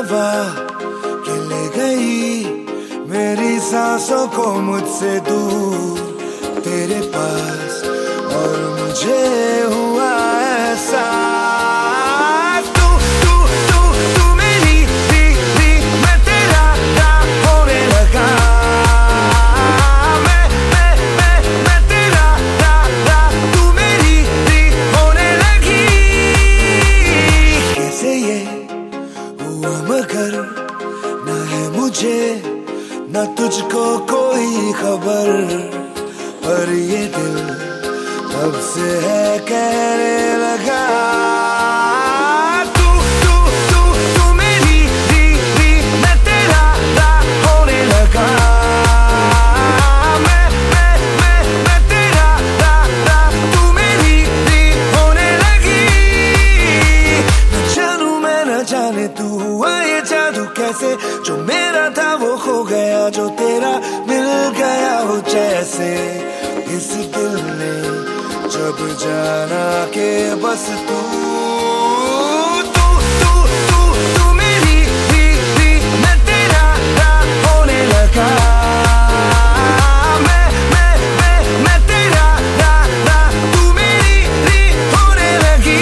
हवा कि ले गई मेरी सांसों को मुझसे दूर तेरे पास, और मुझे हुआ ऐसा मगर न है मुझे न तुझको कोई खबर, पर ये दिल तब से है कहने लगा तू तू तू तू मेरी री मैं तेरा होने लगा, मैं तेरा तू मेरी री होने लगी। न जानू मैं न जाने तू हुआ ये जादू कैसे, जो मेरा था वो खो गया, जो तेरा मिल गया हो जैसे। इस दिल ने जब जाना के बस तू तू तू तू तू मेरी री मैं तेरा होने लगा, मैं तेरा तू मेरी री होने लगी।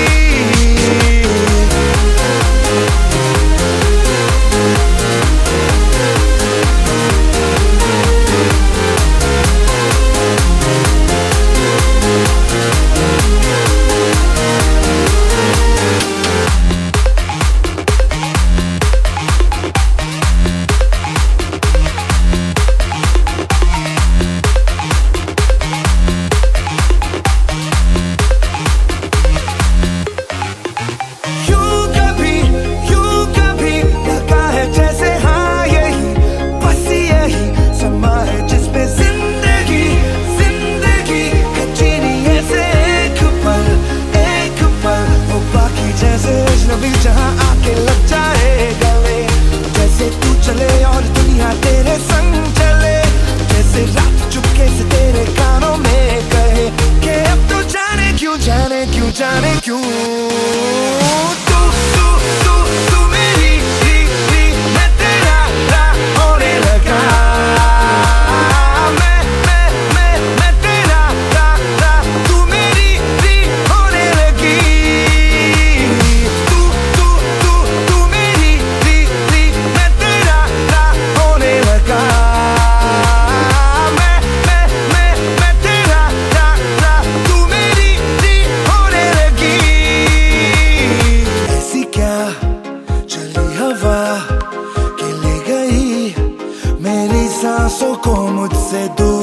जहाँ आके लग जाए गले, जैसे तू चले और दुनिया तेरे संग चले, जैसे रात चुपके से तेरे कानों में कहे कि अब तो जाने क्यों जाने क्यों जाने क्यों तू तू तू तू मेरी री मैं तेरा होने लगा, मैं तेरा तू मेरी री होने लगी। सांसों को मुझसे दूर